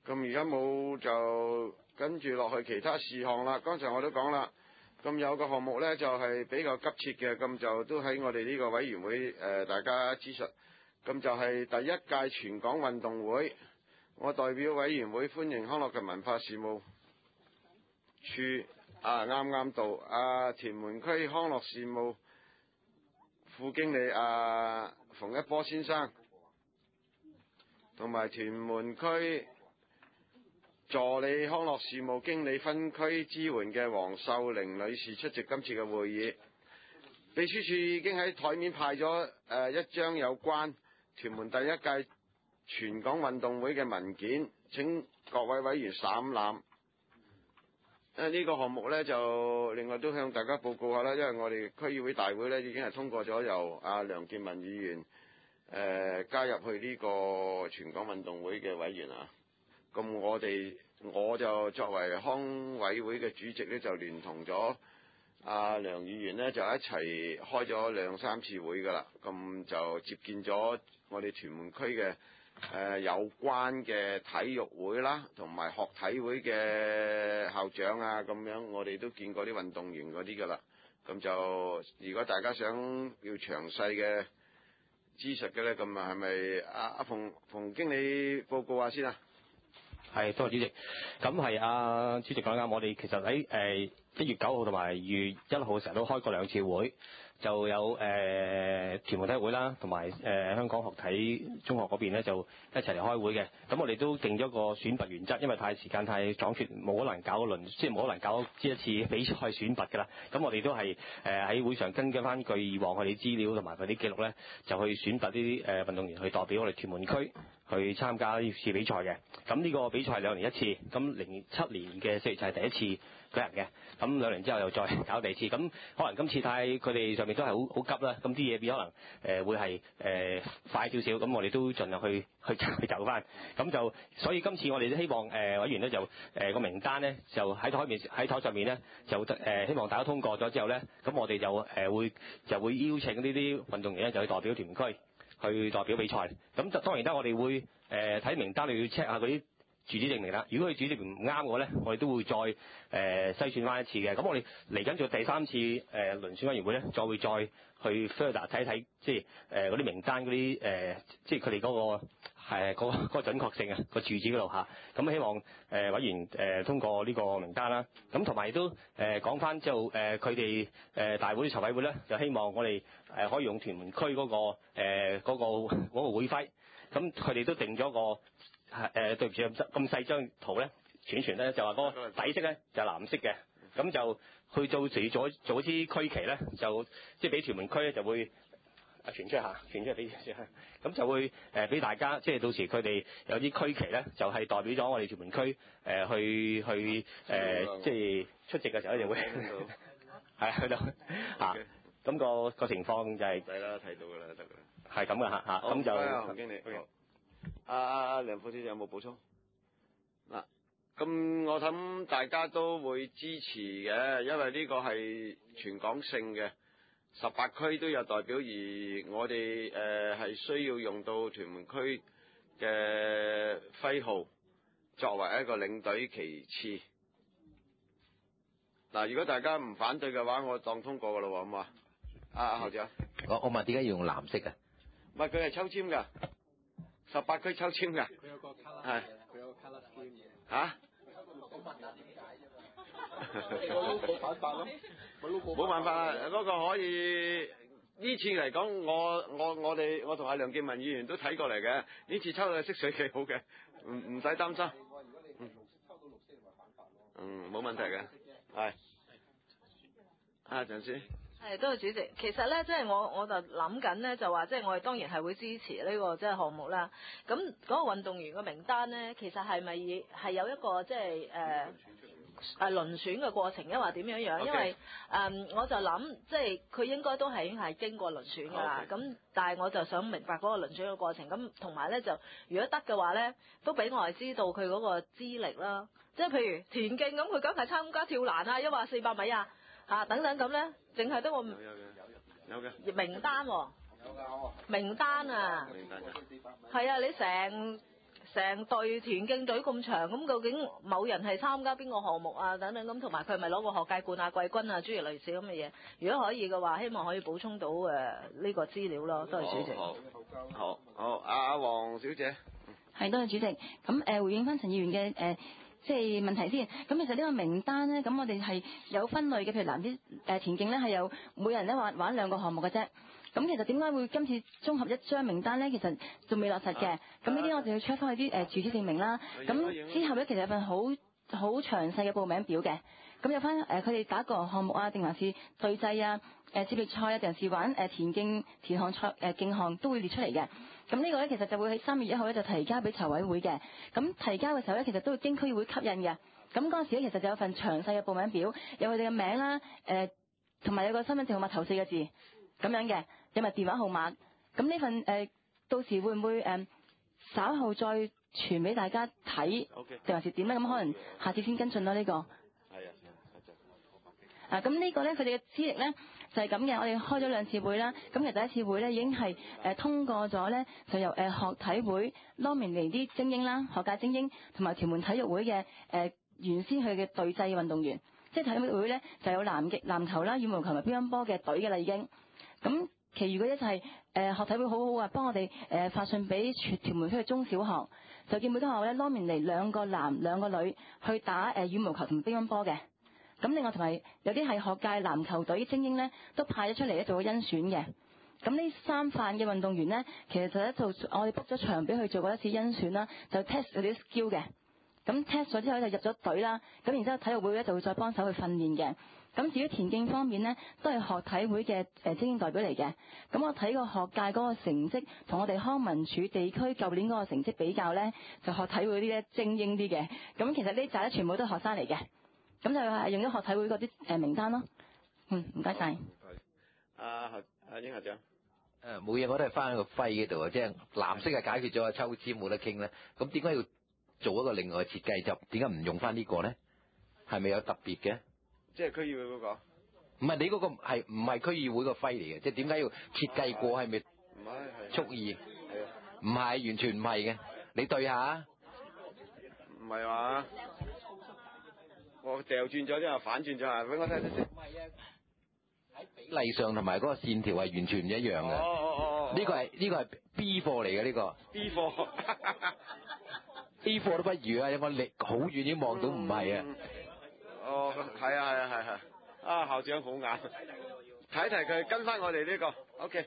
咁而家冇就跟住落去其他事項啦。剛才我都講啦，咁有個項目呢就係比較急切嘅，咁就都喺我哋呢個委員會大家諮詢。咁就係第一屆全港運動會，我代表委員會歡迎康樂及文化事務處啱啱到屯門區康樂事務副經理馮一波先生，同埋屯門區助理康樂事務經理分區支援嘅黃秀玲女士出席今次嘅會議。秘書處已經喺台面派咗一張有關屯門第一屆全港運動會嘅文件，請各位委員審覽。呢個項目呢，就另外都向大家報告下啦，因為我哋區議會大會呢已經係通過咗由梁健民議員加入去呢個全港運動會嘅委員啊。咁我就作為康委會嘅主席呢，就聯同咗梁議員呢，就一齊開咗2、3次會㗎啦。咁就接見咗我哋屯門區嘅有關嘅體育會啦，同埋學體會嘅校長咁樣，我哋都見過啲運動員嗰啲㗎啦。咁就如果大家想要詳細嘅知識嘅呢，咁係咪阿馮經理報告下先啊？ 係，多謝主席。咁係主席講啱，我哋其實喺1月9號同埋2月1號嘅時候都開過2次會，就有屯門體育會啦，同埋香港學體中學嗰邊咧就一齊嚟開會嘅。咁我哋都定咗個選拔原則，因為時間太倉促，冇可能搞即係冇可能搞一次比賽選拔㗎啦。咁我哋都係喺會上跟翻據以往佢哋資料同埋佢啲記錄咧，就去選拔呢啲運動員去代表我哋屯門區去參加呢次比賽嘅。咁呢個比賽係2年一次，咁07年嘅4月就係第一次舉行嘅。咁2年之後又再搞第二次，咁可能今次佢哋上面都係好急啦，咁啲嘢變可能會係快少少，咁我哋都盡量去走翻，咁就所以今次我哋都希望委員咧就個名單咧就喺台上面咧就希望大家通過咗之後咧，咁我哋就會邀請呢啲運動員咧就去代表屯門區去代表比賽，咁當然啦，我哋會睇名單，你要 check 下嗰啲住址證明啦。如果佢住址唔啱嘅咧，我哋都會再篩選翻一次嘅。咁我哋嚟緊做第3次遴選委員會咧，再去 further 睇，即係嗰啲名單嗰啲即係佢哋嗰個準確性啊，個住址嗰度嚇。咁希望委員通過呢個名單啦。咁同埋都講翻之後佢哋大會籌委會咧，就希望我哋可以用屯門區嗰個會徽。咁佢哋都定咗個對唔住咁細張圖咧，傳咧就話嗰個底色咧就藍色嘅，咁就去做支區旗咧，就即係俾屯門區咧就會傳出俾咁就會俾大家，即係到時佢哋有啲區旗咧，就係代表咗我哋屯門區去即係出席嘅時候就會係去到咁個情況就係睇到㗎啦，得㗎啦， 係咁嘅嚇，咁就馮經理。梁副主席有冇補充？嗱，咁我諗大家都會支持嘅，因為呢個係全港性嘅，18區都有代表，而我哋係需要用到屯門區嘅徽號作為一個領隊旗幟。嗱，如果大家唔反對嘅話，我當通過㗎咯喎，好唔好啊？校長， 我問點解要用藍色啊？ 唔係，佢係抽籤㗎。18區抽籤㗎， 佢有個 colour， 係佢有個 colour scheme 嘅。 嚇？ 冇辦法咯， 冇辦法啦，嗰個可以呢次嚟講，我同阿梁健民議員都睇過嚟嘅，呢次抽到色水幾好嘅，唔使擔心。 如果你抽到綠色，咪反法咯。 冇問題嘅，係。陳先。 係，多謝主席。其實咧，即係我就諗緊咧，就話即係我哋當然係會支持呢個即係項目啦。咁嗰個運動員嘅名單咧，其實係咪係有一個即係遴選嘅過程，抑或點樣樣？ Okay. 因為我就諗即係佢應該都係已經係經過遴選㗎啦。咁 Okay. 但係我就想明白嗰個遴選嘅過程。咁同埋咧就如果得嘅話咧，都俾我哋知道佢嗰個資歷啦。即係譬如田徑咁，佢梗係參加跳欄啊，抑或400米啊。等等咁咧，淨係得我有嘅名單喎， 有㗎， 名單啊， 名單㗎， 係啊，你成隊田徑隊咁長，咁究竟某人係參加邊個項目啊？等等咁，同埋佢係咪攞過學界冠亞季軍啊？諸如類似咁嘅嘢，如果可以嘅話，希望可以補充到呢個資料咯。多謝主席。 好，阿黃小姐。 係，多謝主席。咁回應翻陳議員嘅即係問題先。咁其實呢個名單咧，咁我哋係有分類嘅，譬如男子田徑咧係有每人咧玩2個項目嘅啫。咁其實點解會今次綜合一張名單咧？其實仲未落實嘅。咁呢啲我哋要 check 翻去啲住址證明啦。咁之後咧，其實有份好詳細嘅報名表嘅。咁有翻佢哋打個項目啊，定還是對制啊、接力賽啊，定還是玩田徑田項賽競項都會列出嚟嘅。咁呢個咧其實就會喺3月1號咧就提交俾籌委會嘅。咁提交嘅時候咧，其實都會經區議會吸引嘅。咁嗰陣時咧，其實就有份詳細嘅報名表，有佢哋嘅名啦，同埋有個身份證號碼頭4個字咁樣嘅，有埋電話號碼。咁呢份到時會唔會稍後再傳俾大家睇，定還是點咧？咁可能下次先跟進咯呢個。咁呢個咧，佢哋嘅資歷咧就係咁嘅。我哋開咗2次會啦，咁其實第一次會咧已經係通過咗咧，就由學體會攞明嚟啲精英啦，學界精英同埋屯門體育會嘅原先佢嘅隊制運動員，即係體育會咧就有籃球啦、羽毛球同埋乒乓波嘅隊嘅啦已經。咁其餘嗰啲就係學體會好好啊，幫我哋發信俾屯門區嘅中小學，就見每間學校咧攞明嚟2個男2個女去打羽毛球同埋乒乓波嘅。咁另外同埋有啲係學界籃球隊精英咧，都派咗出嚟咧做個甄選嘅。咁呢3範嘅運動員咧，其實就喺度我哋 book 咗場俾佢做過一次甄選啦，就 test 佢啲 skill 嘅。咁 test 咗之後就入咗隊啦。咁然之後體育會咧就會再幫手去訓練嘅。咁至於田徑方面咧，都係學體會嘅精英代表嚟嘅。咁我睇個學界嗰個成績同我哋康文署地區舊年嗰個成績比較咧，就學體會啲咧精英啲嘅。咁其實呢紮咧全部都係學生嚟嘅。咁就係用咗學體會嗰啲名單咯。唔該晒。 阿英校長。 冇嘢，我都係翻個徽嗰度啊，即係藍色係解決咗抽籤冇得傾咧。咁點解要做一個另外嘅設計？就點解唔用翻呢個咧？係咪有特別嘅？ 即係區議會嗰個？ 唔係，你嗰個係唔係區議會個徽嚟嘅？即係點解要設計過？係咪唔係蓄意？唔係，完全唔係嘅。你對下。 唔係話？我掉轉咗之後反轉咗啊！俾我睇睇先。唔係啊， 喺比例上同埋嗰個線條係完全唔一樣嘅。呢個係 B 貨嚟嘅呢個。 B 貨。 A 貨都不如啊！有個力好遠已經望到唔係啊。 係啊！啊，校長好眼，睇佢跟翻我哋呢個 ，OK。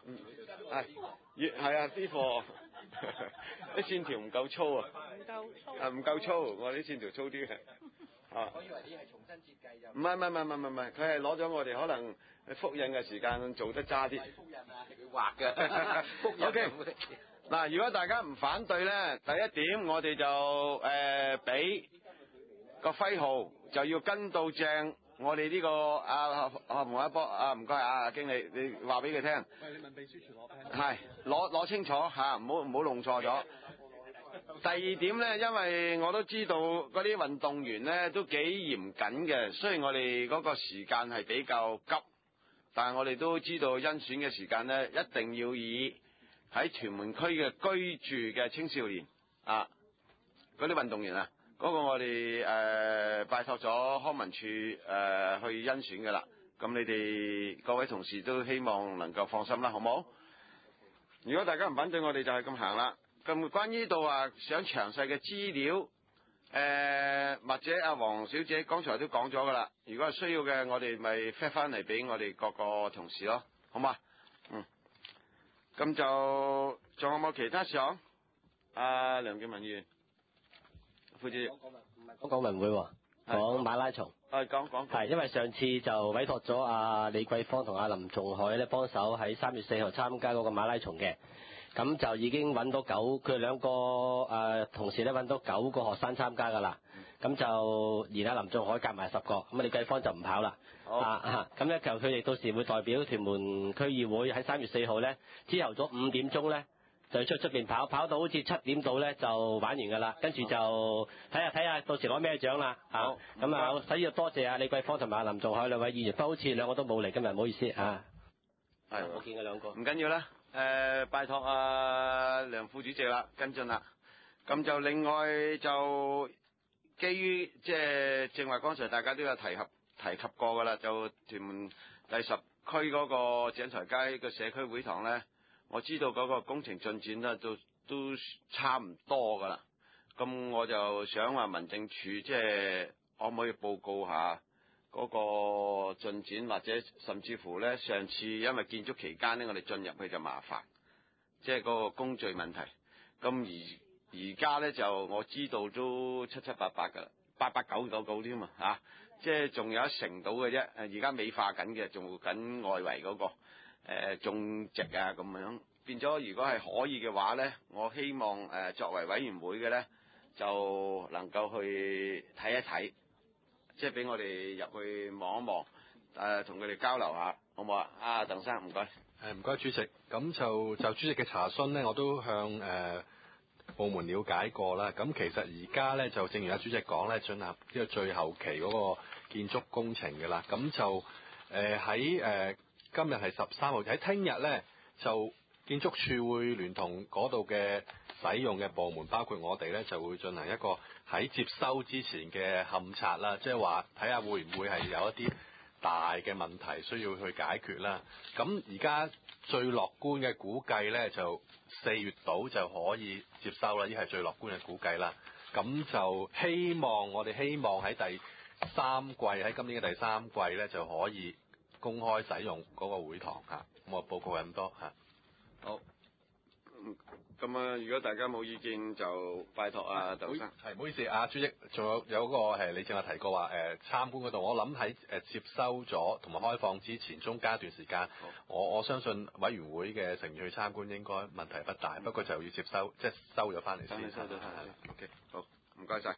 係啊 B 貨，啲線條唔夠粗啊。唔夠粗，我啲線條粗啲嘅。我以為你係重新設計就唔係，佢係攞咗我哋可能複印嘅時間做得渣啲。複印啊，係佢畫嘅。複印 OK。嗱，如果大家唔反對咧，第一點我哋就俾個徽號就要跟到正我哋呢個洪一波唔該啊經理，你話俾佢聽。喂，你問秘書處攞 pen。係攞清楚嚇，唔好弄錯咗。第二點咧，因為我都知道嗰啲運動員咧都幾嚴謹嘅，雖然我哋嗰個時間係比較急，但係我哋都知道甄選嘅時間咧一定要以喺屯門區嘅居住嘅青少年嗰啲運動員啊，嗰個我哋拜託咗康文署去甄選㗎啦。咁你哋各位同事都希望能夠放心啦，好冇？如果大家唔反對，我哋就係咁行啦。咁關於到想詳細嘅資料，或者阿黃小姐剛才都講咗㗎啦。如果係需要嘅，我哋咪 fax 翻嚟俾我哋各個同事咯，好嘛？咁就仲有冇其他事項？梁建文議員，副主席。 講文會喎，講馬拉松。 講。 係因為上次就委託咗阿李桂芳同阿林仲海咧幫手喺3月4號參加嗰個馬拉松嘅。咁就已經揾到佢兩個同事咧揾到9個學生參加㗎啦。咁就連阿林仲海夾埋10個，咁李桂芳就唔跑啦。咁咧就佢哋到時會代表屯門區議會喺3月4號咧，朝頭早5點鐘咧就出邊跑到好似7點到咧就玩完㗎啦。跟住就睇下到時攞咩獎啦。咁所以要多謝阿李桂芳同埋阿林仲海兩位議員，不過好似兩個都冇嚟今日，唔好意思啊。係，我見佢兩個。 唔緊要啦。拜託阿梁副主席啦，跟進啦。 咁就另外就基於即係正話剛才大家都有提及過㗎啦，就屯門第10區嗰個井財街嘅社區會堂咧，我知道嗰個工程進展咧都差唔多㗎啦。咁我就想話民政處即係可唔可以報告下嗰個進展，或者甚至乎咧上次因為建築期間咧，我哋進入去就麻煩，即係嗰個工序問題。咁而家咧就我知道都7七八八㗎啦，88999添啊嚇，即係仲有1成到嘅啫。而家美化緊嘅，做緊外圍嗰個種植啊咁樣。變咗如果係可以嘅話咧，我希望作為委員會嘅咧，就能夠去睇一睇，即係俾我哋入去望一望，同佢哋交流下，好唔好啊？啊，鄧生唔該。 唔該主席，咁就主席嘅查詢咧，我都向部門了解過啦。咁其實而家咧就正如阿主席講咧，進行呢個最後期嗰個建築工程嘅啦。咁就喺今日係13號，喺聽日咧就建築署會聯同嗰度嘅使用嘅部門，包括我哋咧，就會進行一個喺接收之前嘅勘察啦，即係話睇下會唔會係有一啲大嘅問題需要去解決啦。咁而家最樂觀嘅估計咧，就4月度就可以接收啦，呢係最樂觀嘅估計啦。咁就我哋希望喺第3季，喺今年嘅第3季咧，就可以公開使用嗰個會堂嚇。咁我報告係咁多嚇。 好。咁如果大家冇意見，就拜託啊，鄧生。 係，唔好意思，主席，仲有個你正話提過話參觀嗰度，我諗喺接收咗同埋開放之前中間一段時間，我相信委員會嘅成員去參觀應該問題不大，不過就要接收，即係收咗翻嚟先。 收咗翻嚟。OK，好，唔該晒。